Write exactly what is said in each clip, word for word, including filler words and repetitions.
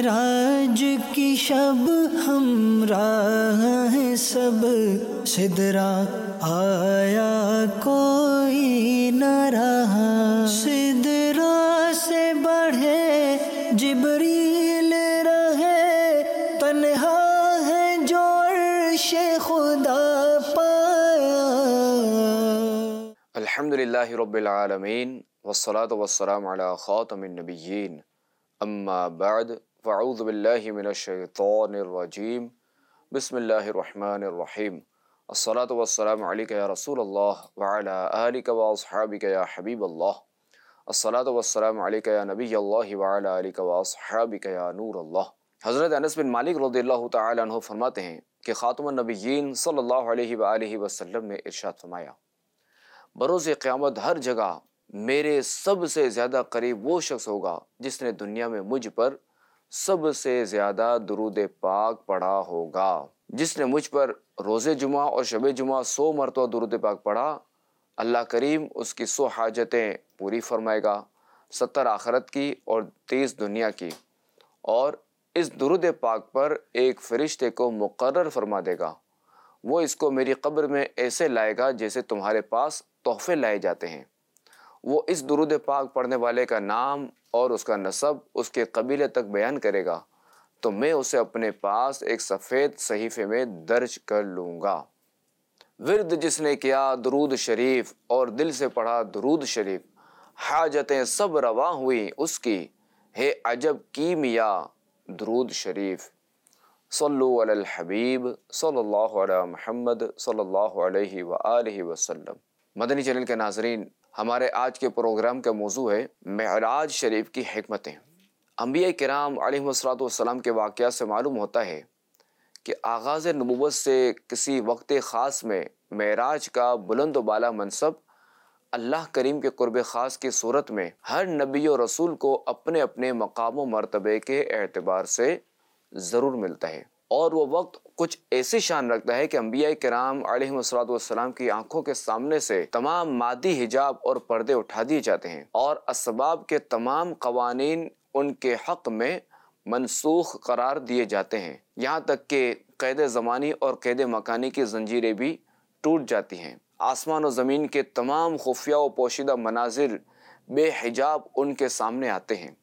معراج کی شب ہمراہ سب سدرا آیا کوئی نہ رہا، سدرا سے بڑھے جبریل رہے، تنہا ہے جو عرش خدا پایا۔ الحمدللہ رب العالمین والصلاة والسلام علی خاتم النبیین، اما بعد فاعوذ باللہ من الشیطان الرجیم، بسم اللہ الرحمن الرحیم، الصلاة والسلام علیک یا رسول اللہ وعلی آلک واصحابک یا حبیب اللہ، الصلاة والسلام علیک یا نبی اللہ وعلی آلک واصحابک یا نور اللہ۔ حضرت انس بن مالک رضی اللہ تعالی عنہ فرماتے ہیں کہ خاتم النبیین صلی اللہ علیہ وآلہ وسلم نے ارشاد فرمایا، بروز قیامت ہر جگہ میرے سب سے زیادہ قریب وہ شخص ہوگا جس نے دنیا میں مجھ پر سب سے زیادہ درود پاک پڑھا ہوگا۔ جس نے مجھ پر روز جمعہ اور شب جمعہ سو مرتبہ درود پاک پڑھا، اللہ کریم اس کی سو حاجتیں پوری فرمائے گا، ستر آخرت کی اور تیس دنیا کی، اور اس درود پاک پر ایک فرشتے کو مقرر فرما دے گا، وہ اس کو میری قبر میں ایسے لائے گا جیسے تمہارے پاس تحفے لائے جاتے ہیں۔ وہ اس درود پاک پڑھنے والے کا نام اور اس کا نسب اس کے قبیلے تک بیان کرے گا، تو میں اسے اپنے پاس ایک سفید صحیفے میں درج کر لوں گا۔ ورد جس نے کیا درود شریف اور دل سے پڑھا درود شریف، حاجتیں سب رواں ہوئی اس کی، ہے عجب کیمیا درود شریف۔ صلو علی الحبیب صلی اللہ علی محمد صلی اللہ علیہ وآلہ وسلم۔ مدنی چینل کے ناظرین، ہمارے آج کے پروگرام کا موضوع ہے معراج شریف کی حکمتیں۔ انبیاء کرام علیہم الصلوۃ والسلام کے واقعات سے معلوم ہوتا ہے کہ آغاز نبوت سے کسی وقت خاص میں معراج کا بلند و بالا منصب اللہ کریم کے قرب خاص کی صورت میں ہر نبی و رسول کو اپنے اپنے مقام و مرتبے کے اعتبار سے ضرور ملتا ہے، اور وہ وقت کچھ ایسی شان رکھتا ہے کہ انبیاء کرام علیہم الصلوۃ والسلام کی آنکھوں کے سامنے سے تمام مادی حجاب اور پردے اٹھا دیے جاتے ہیں، اور اسباب کے تمام قوانین ان کے حق میں منسوخ قرار دیے جاتے ہیں، یہاں تک کہ قید زمانی اور قید مکانی کی زنجیریں بھی ٹوٹ جاتی ہیں۔ آسمان و زمین کے تمام خفیہ و پوشیدہ مناظر بے حجاب ان کے سامنے آتے ہیں،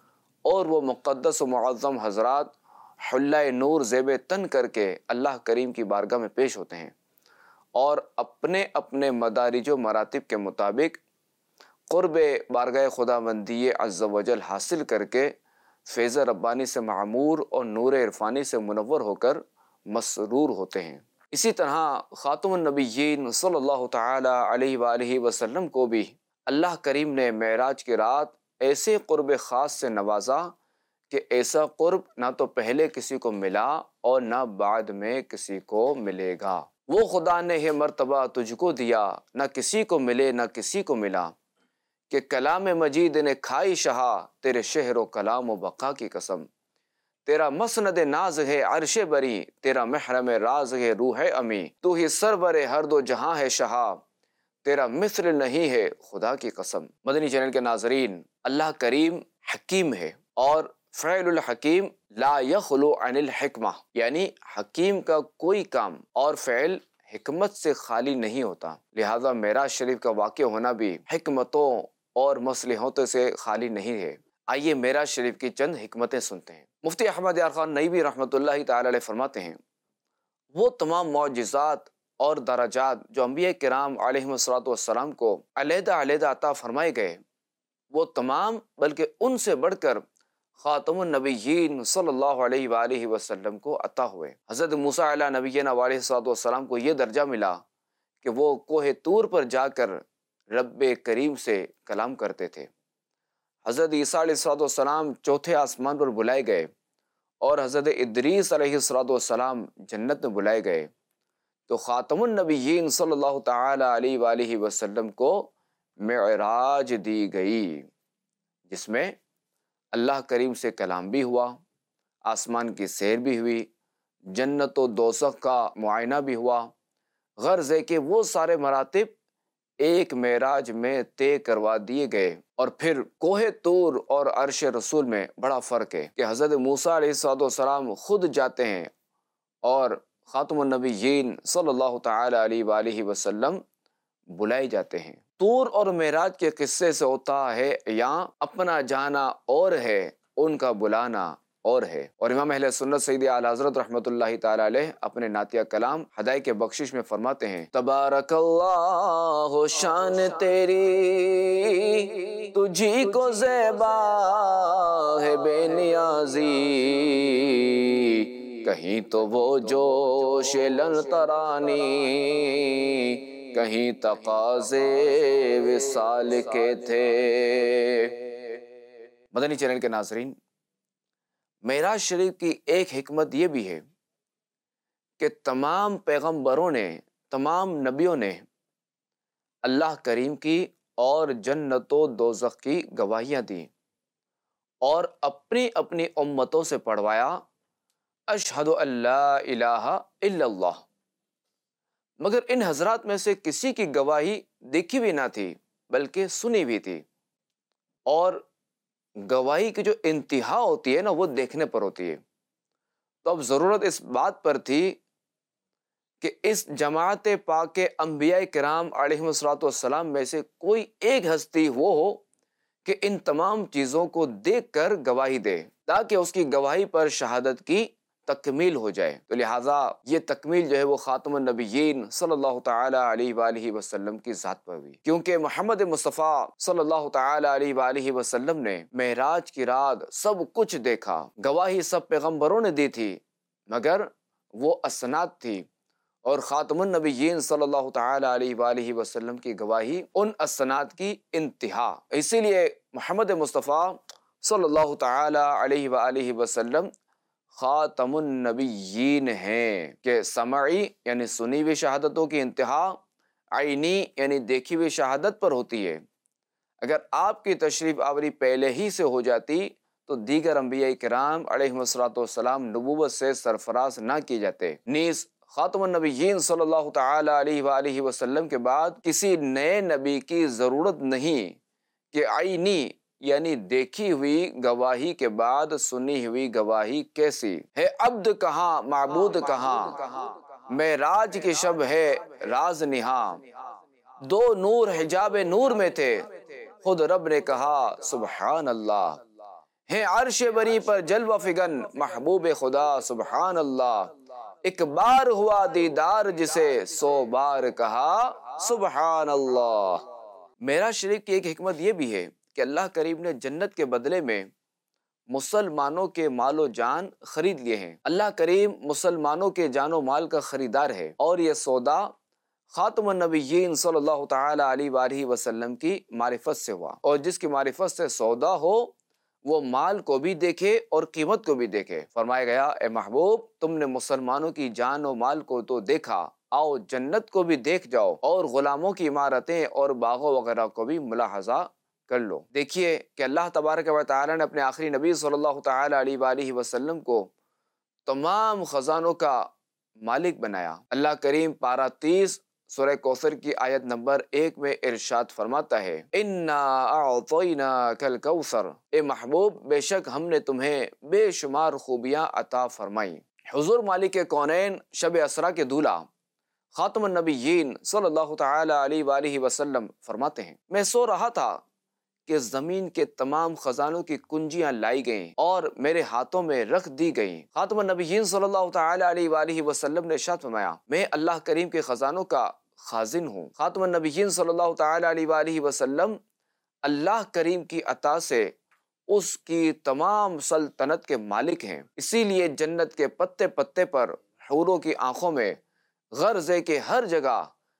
اور وہ مقدس و معظم حضرات حلہ نور زیب تن کر کے اللہ کریم کی بارگاہ میں پیش ہوتے ہیں، اور اپنے اپنے مدارج و مراتب کے مطابق قرب بارگاہ خدا مندی عز و جل حاصل کر کے فیض ربانی سے معمور اور نور عرفانی سے منور ہو کر مسرور ہوتے ہیں۔ اسی طرح خاتم النبیین صلی اللہ تعالی علیہ وآلہ وسلم کو بھی اللہ کریم نے معراج کی رات ایسے قرب خاص سے نوازا کہ ایسا قرب نہ تو پہلے کسی کو ملا اور نہ بعد میں کسی کو ملے گا۔ وہ خدا نے یہ مرتبہ تجھ کو دیا، نہ کسی کو ملے نہ کسی کو ملا، کہ کلام مجید نے کھائی شہا تیرے شہر و کلام و بقا کی قسم۔ تیرا مسند ناز ہے عرش بری، تیرا محرم راز ہے روح امی، تو ہی سرور ہر دو جہاں ہے شہا، تیرا مثل نہیں ہے خدا کی قسم۔ مدنی چینل کے ناظرین، اللہ کریم حکیم ہے، اور فعل الحکیم لا یخلو عن الحکمہ، یعنی حکیم کا کوئی کام اور فعل حکمت سے خالی نہیں ہوتا، لہذا معراج شریف کا واقع ہونا بھی حکمتوں اور مصلحتوں سے خالی نہیں ہے۔ آئیے معراج شریف کی چند حکمتیں سنتے ہیں۔ مفتی احمد یار خان نئی رحمۃ اللہ تعالی علیہ فرماتے ہیں، وہ تمام معجزات اور درجات جو انبیاء کرام علیہم الصلوۃ والسلام کو علیحدہ علیحدہ عطا فرمائے گئے، وہ تمام بلکہ ان سے بڑھ کر خاتم النبیین صلی اللہ علیہ وآلہ وسلم کو عطا ہوئے۔ حضرت موسیٰ علیہ نبینا علیہ الصلوۃ والسلام کو یہ درجہ ملا کہ وہ کوہ طور پر جا کر رب کریم سے کلام کرتے تھے۔ حضرت عیسیٰ علیہ الصلوۃ والسلام چوتھے آسمان پر بلائے گئے، اور حضرت ادریس علیہ الصلوۃ والسلام جنت میں بلائے گئے، تو خاتم النبیین صلی اللہ تعالی علیہ وآلہ وسلم کو معراج دی گئی، جس میں اللہ کریم سے کلام بھی ہوا، آسمان کی سیر بھی ہوئی، جنت و دوزخ کا معائنہ بھی ہوا، غرض ہے کہ وہ سارے مراتب ایک معراج میں طے کروا دیے گئے۔ اور پھر کوہ طور اور عرش رسول میں بڑا فرق ہے کہ حضرت موسیٰ علیہ الصلوۃ والسلام خود جاتے ہیں اور خاتم النبیین صلی اللہ تعالی علیہ وآلہ وسلم بلائے جاتے ہیں۔ طور اور معراج کے قصے سے ہوتا ہے یہاں اپنا جانا اور ہے، ان کا بلانا اور ہے۔ اور امام اہل سنت سید اعلی حضرت رحمۃ اللہ تعالی علیہ اپنے نعتیہ کلام ہدایت بخشش میں فرماتے ہیں، تبارک اللہ شان تیری تجھی کو زیبا ہے بے نیازی، کہیں تو وہ جوش لن ترانی، کہیں تقاضے وصال کے تھے۔ مدنی چینل کے ناظرین، معراج شریف کی ایک حکمت یہ بھی ہے کہ تمام پیغمبروں نے، تمام نبیوں نے اللہ کریم کی اور جنت و دوزخ کی گواہیاں دیں اور اپنی اپنی امتوں سے پڑھوایا اشہد ان لا الہ الا اللہ، مگر ان حضرات میں سے کسی کی گواہی دیکھی بھی نہ تھی بلکہ سنی بھی تھی، اور گواہی کی جو انتہا ہوتی ہے نا وہ دیکھنے پر ہوتی ہے۔ تو اب ضرورت اس بات پر تھی کہ اس جماعت پاک انبیاء کرام علیہم الصلوۃ والسلام میں سے کوئی ایک ہستی وہ ہو کہ ان تمام چیزوں کو دیکھ کر گواہی دے، تاکہ اس کی گواہی پر شہادت کی تکمیل ہو جائے۔ تو لہٰذا یہ تکمیل جو ہے وہ خاتم النبیین صلی اللہ تعالی علیہ وآلہ وسلم کی ذات پر ہوئی، کیونکہ محمد مصطفیٰ صلی اللہ تعالی علیہ وآلہ وسلم نے معراج کی رات سب کچھ دیکھا۔ گواہی سب پیغمبروں نے دی تھی مگر وہ اسناد تھی، اور خاتم النبیین صلی اللہ تعالی علیہ وآلہ وسلم کی گواہی ان اسناد کی انتہا۔ اسی لیے محمد مصطفیٰ صلی اللہ تعالی علیہ وآلہ وسلم خاتم النبیین ہیں کہ سمعی یعنی سنی ہوئی شہادتوں کی انتہا عینی یعنی دیکھی ہوئی شہادت پر ہوتی ہے۔ اگر آپ کی تشریف آوری پہلے ہی سے ہو جاتی تو دیگر انبیاء کرام علیہم الصلوۃ والسلام نبوت سے سرفراز نہ کیے جاتے، نیز خاتم النبیین صلی اللہ تعالی علیہ وآلہ وسلم کے بعد کسی نئے نبی کی ضرورت نہیں کہ عینی یعنی دیکھی ہوئی گواہی کے بعد سنی ہوئی گواہی کیسی ہے۔ عبد کہاں معبود کہاں، معراج کی شب ہے راز نہاں، دو نور حجاب نور میں تھے خود رب نے کہا سبحان اللہ، ہے عرش بری پر جلوہ فگن محبوب خدا سبحان اللہ، ایک بار ہوا دیدار جسے سو بار کہا سبحان اللہ۔ معراج شریف کی ایک حکمت یہ بھی ہے کہ اللہ کریم نے جنت کے بدلے میں مسلمانوں کے مال و جان خرید لیے ہیں۔ اللہ کریم مسلمانوں کے جان و مال کا خریدار ہے، اور یہ سودا خاتم النبیین صلی اللہ تعالی علیہ وآلہ وسلم کی معرفت سے ہوا، اور جس کی معرفت سے سودا ہو وہ مال کو بھی دیکھے اور قیمت کو بھی دیکھے۔ فرمایا گیا اے محبوب تم نے مسلمانوں کی جان و مال کو تو دیکھا، آؤ جنت کو بھی دیکھ جاؤ اور غلاموں کی عمارتیں اور باغوں وغیرہ کو بھی ملاحظہ کر لو۔ دیکھیے کہ اللہ تبارک و تعالی نے اپنے آخری نبی صلی اللہ تعالی علیہ وآلہ وسلم کو تمام خزانوں کا مالک بنایا۔ اللہ کریم پارہ تیس سورہ کوثر کی آیت نمبر ایک میں ارشاد فرماتا ہے انا اعطیناک الکوثر، اے محبوب بے شک ہم نے تمہیں بے شمار خوبیاں عطا فرمائیں۔ حضور مالک کونین شب اسرا کے دولہا خاتم النبیین صلی اللہ تعالی علیہ وآلہ وسلم فرماتے ہیں میں سو رہا تھا کہ زمین کے تمام خزانوں کی کنجیاں لائی گئیں اور میرے ہاتھوں میں رکھ دی گئیں۔ خاتم النبیین صلی اللہ تعالی علیہ وآلہ وسلم نے ارشاد فرمایا میں اللہ کریم کے خزانوں کا خازن ہوں۔ خاتم النبیین صلی اللہ تعالی علیہ وآلہ وسلم اللہ کریم کی عطا سے اس کی تمام سلطنت کے مالک ہیں، اسی لیے جنت کے پتے پتے پر حوروں کی آنکھوں میں غرض ہے کہ ہر جگہ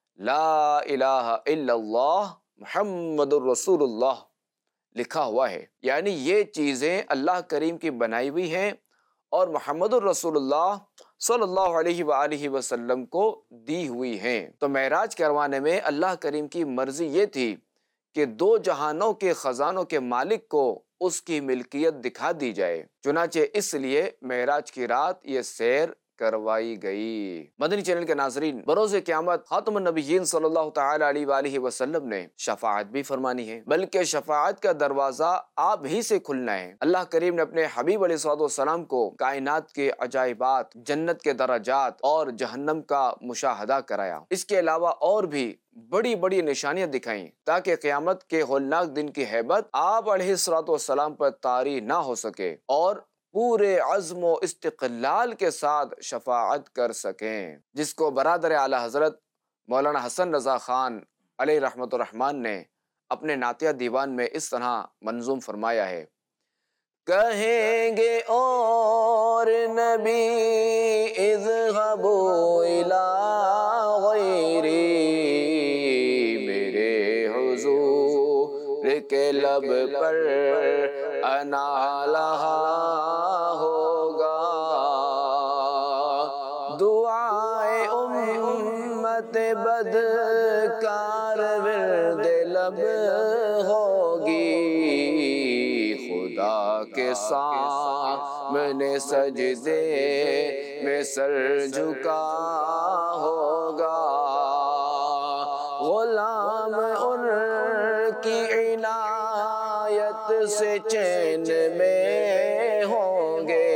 لا الہ الا اللہ محمد الرسول اللہ لکھا ہوا ہے، یعنی یہ چیزیں اللہ کریم کی بنائی ہوئی ہیں اور محمد الرسول اللہ صلی اللہ علیہ وآلہ وسلم کو دی ہوئی ہیں۔ تو معراج کے روانے میں اللہ کریم کی مرضی یہ تھی کہ دو جہانوں کے خزانوں کے مالک کو اس کی ملکیت دکھا دی جائے، چنانچہ اس لیے معراج کی رات یہ سیر کروائی گئی۔ مدنی چینل کے ناظرین، بروز قیامت خاتم النبیین صلی اللہ تعالی علیہ وآلہ وسلم نے شفاعت بھی فرمانی ہے، بلکہ شفاعت کا دروازہ آپ ہی سے کھلنا ہے۔ اللہ کریم نے اپنے حبیب علیہ الصلوۃ والسلام کو کائنات کے عجائبات، جنت کے درجات اور جہنم کا مشاہدہ کرایا۔ اس کے علاوہ اور بھی بڑی بڑی نشانیاں دکھائیں تاکہ قیامت کے ہولناک دن کی ہیبت آپ علیہ الصلوۃ والسلام پر طاری نہ ہو سکے اور پورے عزم و استقلال کے ساتھ شفاعت کر سکیں، جس کو برادر اعلیٰ حضرت مولانا حسن رضا خان علیہ رحمت الرحمن نے اپنے نعتیہ دیوان میں اس طرح منظوم فرمایا ہے: کہیں گے اور نبی اذهبوا الی غیری، میرے حضور کے لب پر انا لہا ہوگا، دعائے امت بدکار ورد لب ہوگی، خدا کے سامنے سجدے میں سر جھکا ہوگا، غلام ان کی عنایت سے چین میں ہوں گے،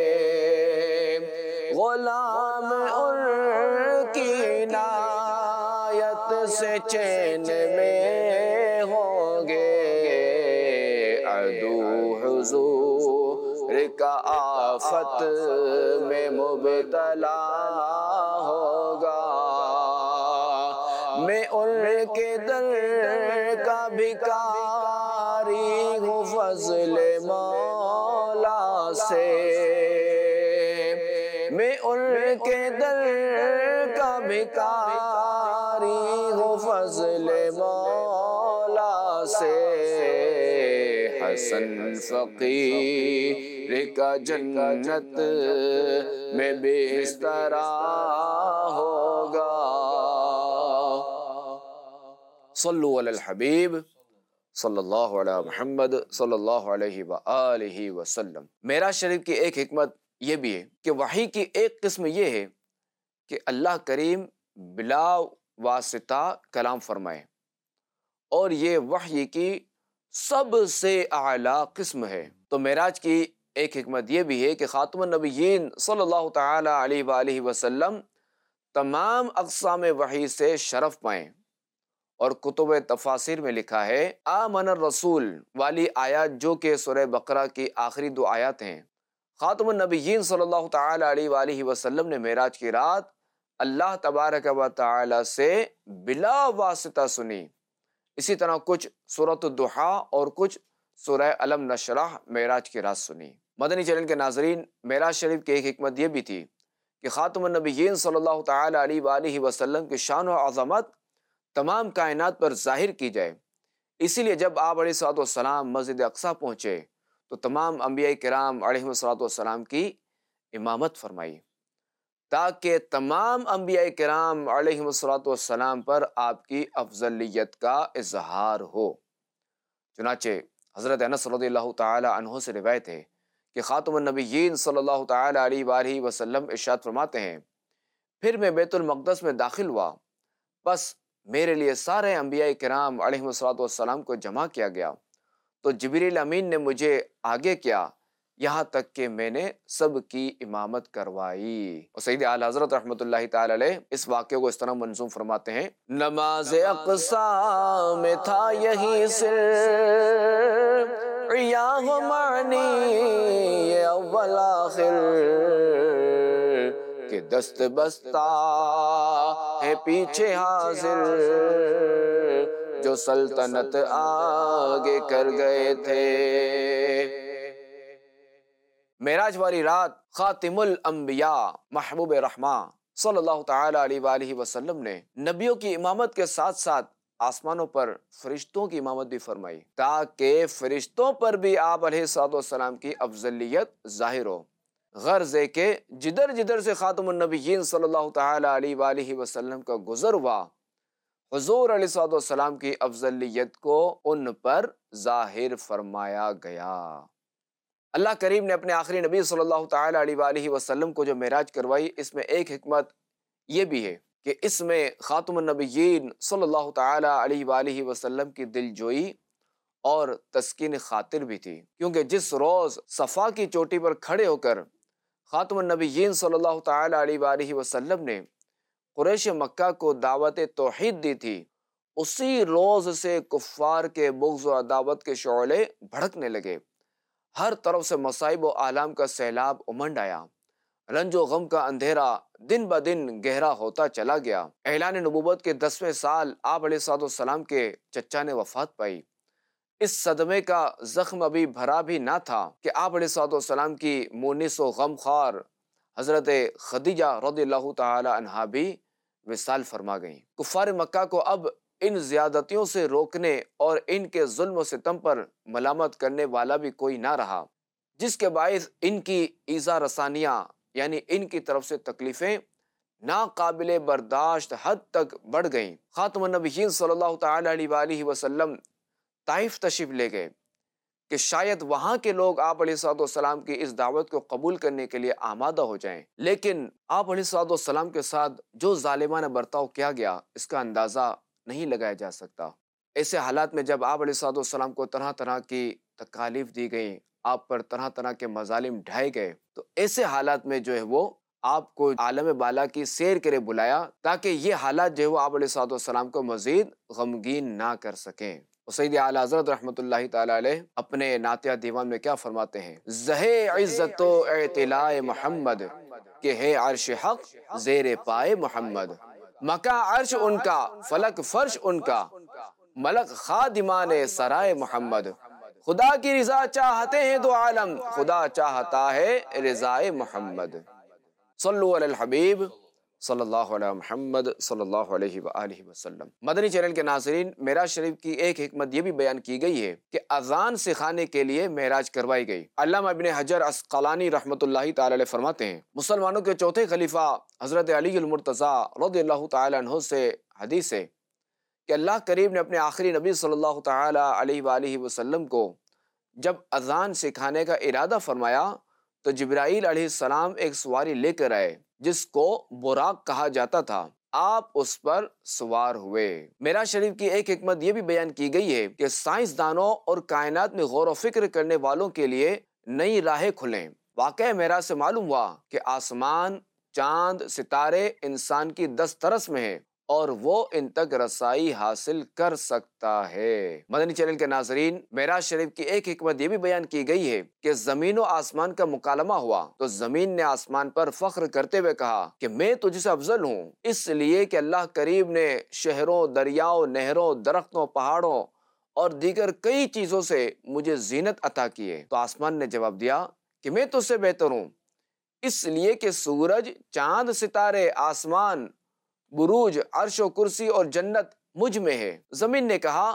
غلام ان کی عنایت سے چین میں ہوں گے، عدو حضور کا آفت میں مبتلا ہوگا، میں ان کے در کا بھکاری ہوں فضل مولا سے، میں ان کے در کا بھکاری ہوں فضل مولا سے، حسن فقیر کا جنت میں بستر ہوگا۔ صلو علی الحبیب صلی اللہ علیہ محمد صلی اللہ علیہ وآلہ وسلم۔ معراج شریف کی ایک حکمت یہ بھی ہے کہ وحی کی ایک قسم یہ ہے کہ اللہ کریم بلا واسطہ کلام فرمائے، اور یہ وحی کی سب سے اعلیٰ قسم ہے۔ تو معراج کی ایک حکمت یہ بھی ہے کہ خاتم النبیین صلی اللہ تعالی علیہ وآلہ وسلم تمام اقسام وحی سے شرف پائیں، اور کتب تفاسیر میں لکھا ہے آمن الرسول والی آیات جو کہ سورہ بقرہ کی آخری دو آیات ہیں، خاتم النبیین صلی اللہ تعالی علیہ وآلہ وسلم نے معراج کی رات اللہ تبارک و تعالی سے بلا واسطہ سنی۔ اسی طرح کچھ سورۃ الضحیٰ اور کچھ سورہ الم نشرح معراج کی رات سنی۔ مدنی چینل کے ناظرین، معراج شریف کی ایک حکمت یہ بھی تھی کہ خاتم النبیین صلی اللہ تعالی علیہ وآلہ وسلم کی شان و عظمت تمام کائنات پر ظاہر کی جائے، اسی لیے جب آپ علیہ الصلوۃ والسلام مسجد اقصیٰ پہنچے تو تمام انبیاء کرام علیہ الصلوۃ والسلام کی امامت فرمائی، تاکہ تمام انبیاء کرام علیہ الصلوۃ والسلام پر آپ کی افضلیت کا اظہار ہو۔ چنانچہ حضرت انس رضی اللہ تعالی عنہ سے روایت ہے کہ خاتم النبیین صلی اللہ تعالی علیہ وآلہ وسلم ارشاد فرماتے ہیں، پھر میں بیت المقدس میں داخل ہوا، بس میرے لیے سارے انبیاء کرام علیہ الصلوۃ والسلام کو جمع کیا گیا، تو جبریل امین نے مجھے آگے کیا یہاں تک کہ میں نے سب کی امامت کروائی۔ اور سید اعلیٰ حضرت رحمۃ اللہ تعالی علیہ اس واقعے کو اس طرح منظوم فرماتے ہیں: نماز اقصیٰ میں تھا یہی سر، یا معنی یہ اول آخر، کہ دست بستہ ہے پیچھے حاضر، جو سلطنت آگے کر گئے تھے۔ معراج والی رات خاتم الانبیاء محبوب رحماں صلی اللہ تعالی علیہ وآلہ وسلم نے نبیوں کی امامت کے ساتھ ساتھ آسمانوں پر فرشتوں کی امامت بھی فرمائی، تاکہ فرشتوں پر بھی آپ علیہ الصلوۃ والسلام کی افضلیت ظاہر ہو۔ غرض ہے کہ جدھر جدھر سے خاتم النبیین صلی اللہ تعالی علیہ وآلہ وسلم کا گزر ہوا، حضور علیہ الصلوۃ والسلام کی افضلیت کو ان پر ظاہر فرمایا گیا۔ اللہ کریم نے اپنے آخری نبی صلی اللہ تعالیٰ علیہ وآلہ وسلم کو جو معراج کروائی، اس میں ایک حکمت یہ بھی ہے کہ اس میں خاتم النبیین صلی اللہ تعالیٰ علیہ وآلہ وسلم کی دل جوئی اور تسکین خاطر بھی تھی، کیونکہ جس روز صفا کی چوٹی پر کھڑے ہو کر خاتم النبیین صلی اللہ تعالیٰ علیہ وآلہ وسلم نے قریش مکہ کو دعوت توحید دی تھی، اسی روز سے کفار کے بغض و عداوت کے شعلے بھڑکنے لگے، ہر طرف سے مصائب و آلام کا سیلاب امنڈ آیا، رنج و غم کا اندھیرا دن بہ دن گہرا ہوتا چلا گیا۔ اعلان نبوت کے دسویں سال آپ علیہ الصلوۃ والسلام کے چچا نے وفات پائی۔ اس صدمے کا زخم ابھی بھرا بھی نہ تھا کہ آپ علیہ الصلوۃ والسلام کی مونس و غم خوار حضرت خدیجہ رضی اللہ تعالی عنہا بھی وصال فرما گئیں۔ کفار مکہ کو اب ان زیادتیوں سے روکنے اور ان کے ظلم و ستم پر ملامت کرنے والا بھی کوئی نہ رہا، جس کے باعث ان کی ایذا رسانیاں یعنی ان کی طرف سے تکلیفیں ناقابل برداشت حد تک بڑھ گئیں۔ خاتم النبیین صلی اللہ تعالی علیہ وآلہ وسلم طائف تشریف لے گئے کہ شاید وہاں کے لوگ آپ علیہ الصلوۃ والسلام کی اس دعوت کو قبول کرنے کے لیے آمادہ ہو جائیں، لیکن آپ علیہ الصلوۃ والسلام کے ساتھ جو ظالمانہ برتاؤ کیا گیا اس کا اندازہ نہیں لگایا جا سکتا۔ ایسے حالات میں جب آپ علیہ الصلوۃ والسلام کو طرح طرح کی تکالیف دی گئیں، آپ پر طرح طرح کے مظالم ڈھائے گئے، تو ایسے حالات میں جو ہے وہ آپ کو عالم بالا کی سیر کرے بلایا تاکہ یہ حالات جو ہے وہ آپ علیہ الصلوۃ والسلام کو مزید غمگین نہ کر سکیں۔ سید اعلیٰ حضرت رحمۃ اللہ تعالی علیہ اپنے نعتیہ دیوان میں کیا فرماتے ہیں؟ زہے عزت و اعتلاء محمد کہ ہے عرش حق زیر پائے محمد، مکہ عرش ان کا فلک فرش ان کا، ملک خادمان سرائے محمد، خدا کی رضا چاہتے ہیں دو عالم، خدا چاہتا ہے رضائے محمد۔ صلو علی الحبیب صلی اللہ علیہ محمد صلی اللہ علیہ وآلہ وسلم۔ مدنی چینل کے ناظرین، معراج شریف کی ایک حکمت یہ بھی بیان کی گئی ہے کہ اذان سکھانے کے لیے معراج کروائی گئی۔ علامہ ابن حجر عسقلانی رحمۃ اللہ تعالی علیہ فرماتے ہیں، مسلمانوں کے چوتھے خلیفہ حضرت علی المرتضیٰ رضی اللہ تعالی عنہ سے حدیث ہے کہ اللہ کریم نے اپنے آخری نبی صلی اللہ تعالی علیہ وآلہ وسلم کو جب اذان سکھانے کا ارادہ فرمایا تو جبرائیل علیہ السلام ایک سواری لے کر آئے جس کو براق کہا جاتا تھا، آپ اس پر سوار ہوئے۔ معراج شریف کی ایک حکمت یہ بھی بیان کی گئی ہے کہ سائنسدانوں اور کائنات میں غور و فکر کرنے والوں کے لیے نئی راہیں کھلیں۔ واقعہ معراج سے معلوم ہوا کہ آسمان، چاند، ستارے انسان کی دسترس میں ہیں اور وہ ان تک رسائی حاصل کر سکتا ہے۔ مدنی چینل کے ناظرین، معراج شریف کی ایک حکمت یہ بھی بیان کی گئی ہے کہ زمین و آسمان کا مکالمہ ہوا تو زمین نے آسمان پر فخر کرتے ہوئے کہا کہ میں تجھ سے افضل ہوں، اس لیے کہ اللہ کریم نے شہروں، دریاؤں، نہروں، درختوں، پہاڑوں اور دیگر کئی چیزوں سے مجھے زینت عطا کی ہے۔ تو آسمان نے جواب دیا کہ میں تجھ سے بہتر ہوں، اس لیے کہ سورج، چاند، ستارے، آسمان، بروج، عرش و کرسی اور جنت مجھ میں ہے۔ زمین نے کہا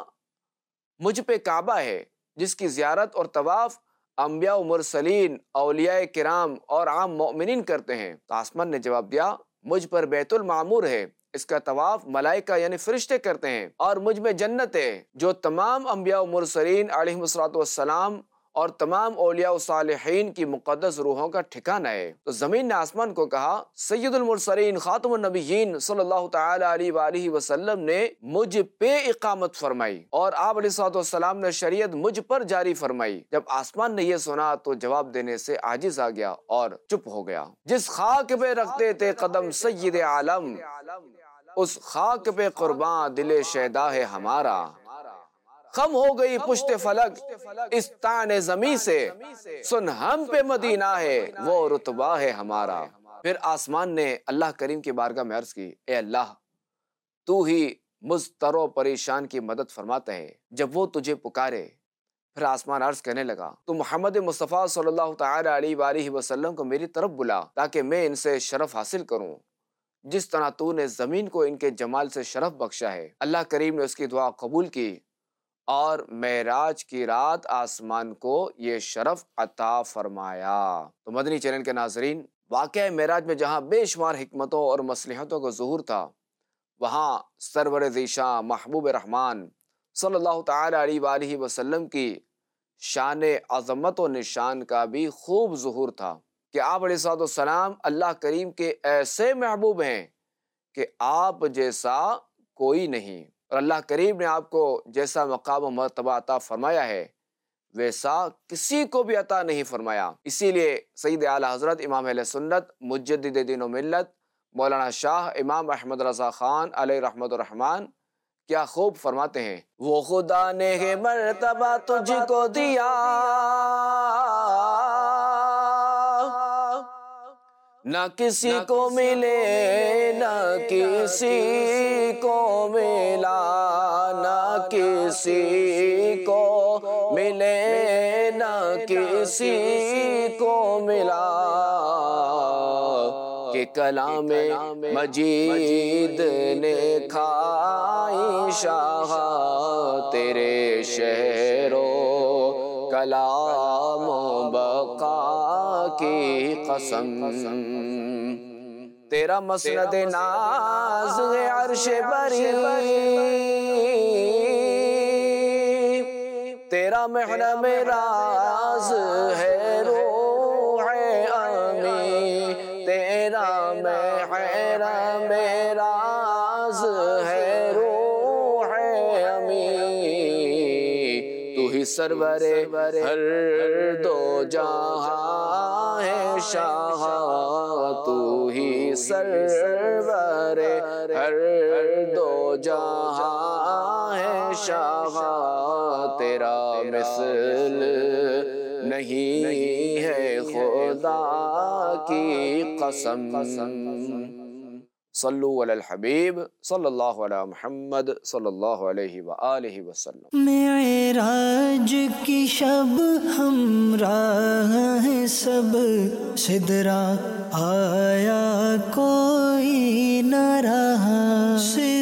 مجھ پہ کعبہ ہے جس کی زیارت اور طواف انبیاء و مرسلین، اولیاء کرام اور عام مومنین کرتے ہیں۔ تو آسمان نے جواب دیا مجھ پر بیت المعمور ہے، اس کا طواف ملائکہ یعنی فرشتے کرتے ہیں، اور مجھ میں جنت ہے جو تمام انبیاء و مرسلین علیہم الصلوۃ والسلام اور تمام اولیاء و صالحین کی مقدس روحوں کا ٹھکانہ ہے۔ تو زمین نے آسمان کو کہا سید المرسلین خاتم النبیین صلی اللہ تعالی علیہ وآلہ وسلم نے مجھ پہ اقامت فرمائی اور آپ علیہ الصلوۃ والسلام نے شریعت مجھ پر جاری فرمائی۔ جب آسمان نے یہ سنا تو جواب دینے سے عاجز آ گیا اور چپ ہو گیا۔ جس خاک پہ رکھتے تھے قدم سید عالم، اس خاک پہ قرباں دل شیدا ہے ہمارا، خم ہو گئی پشت فلک اس تان زمیں سے، سن ہم پہ مدینہ ہے وہ رتبہ ہے ہمارا۔ پھر آسمان نے اللہ کریم کی بارگاہ میں عرض کی، اے اللہ تو ہی مضطر و پریشان کی مدد فرماتا ہے جب وہ تجھے پکارے۔ پھر آسمان عرض کرنے لگا تو محمد مصطفیٰ صلی اللہ تعالی علیہ وآلہ وسلم کو میری طرف بلا تاکہ میں ان سے شرف حاصل کروں جس طرح تو نے زمین کو ان کے جمال سے شرف بخشا ہے۔ اللہ کریم نے اس کی دعا قبول کی اور معراج کی رات آسمان کو یہ شرف عطا فرمایا۔ تو مدنی چینل کے ناظرین، واقعہ معراج میں جہاں بے شمار حکمتوں اور مصلحتوں کا ظہور تھا، وہاں سرور ذیشاں محبوب رحمان صلی اللہ تعالی علیہ وآلہ وسلم کی شان عظمت و نشان کا بھی خوب ظہور تھا کہ آپ علیہ الصلوۃ والسلام اللہ کریم کے ایسے محبوب ہیں کہ آپ جیسا کوئی نہیں، اور اللہ کریم نے آپ کو جیسا مقام و مرتبہ عطا فرمایا ہے ویسا کسی کو بھی عطا نہیں فرمایا۔ اسی لیے سید اعلیٰ حضرت امام اہل سنت مجدد دین و ملت مولانا شاہ امام احمد رضا خان علیہ رحمت الرحمن کیا خوب فرماتے ہیں، وہ خدا نے ہے مرتبہ تجھ کو دیا، نہ کسی کو ملے نہ کسی کو ملا، نہ کسی کو ملے نہ کسی کو ملا، کہ کلام مجید نے کھائی شاہ تیرے شہر و کلام و بقا کی قسم، تیرا مسند ناز ہے عرش بری، تیرا محرم راز ہے روح امی، تیرا محرم راز ہے روح امی، تو ہی سرور ہر دو جہاں ہے شاہ، تو ہی سرور ہر دو جہاں ہے شاہ، تیرا مثل نہیں ہے خدا کی قسم۔ صلو علی الحبیب صلی اللہ علی محمد صلی اللہ علیہ وآلہ وسلم۔ معراج کی شب ہمراہ سب سدرا آیا کوئی نہ رہا،